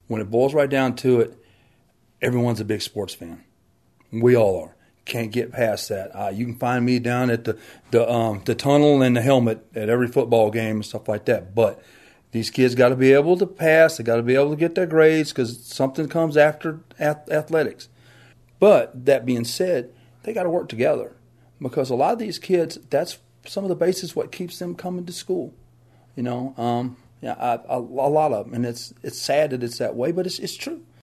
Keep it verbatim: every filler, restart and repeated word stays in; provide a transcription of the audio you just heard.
when it boils right down to it, everyone's a big sports fan. We all are. Can't get past that. Uh, you can find me down at the the um, the tunnel and the helmet at every football game and stuff like that. But these kids got to be able to pass. They got to be able to get their grades because something comes after athletics. But that being said, they got to work together because a lot of these kids, that's some of the basis what keeps them coming to school. You know, um, yeah, I, I, a lot of them, and it's it's sad that it's that way, but it's it's true.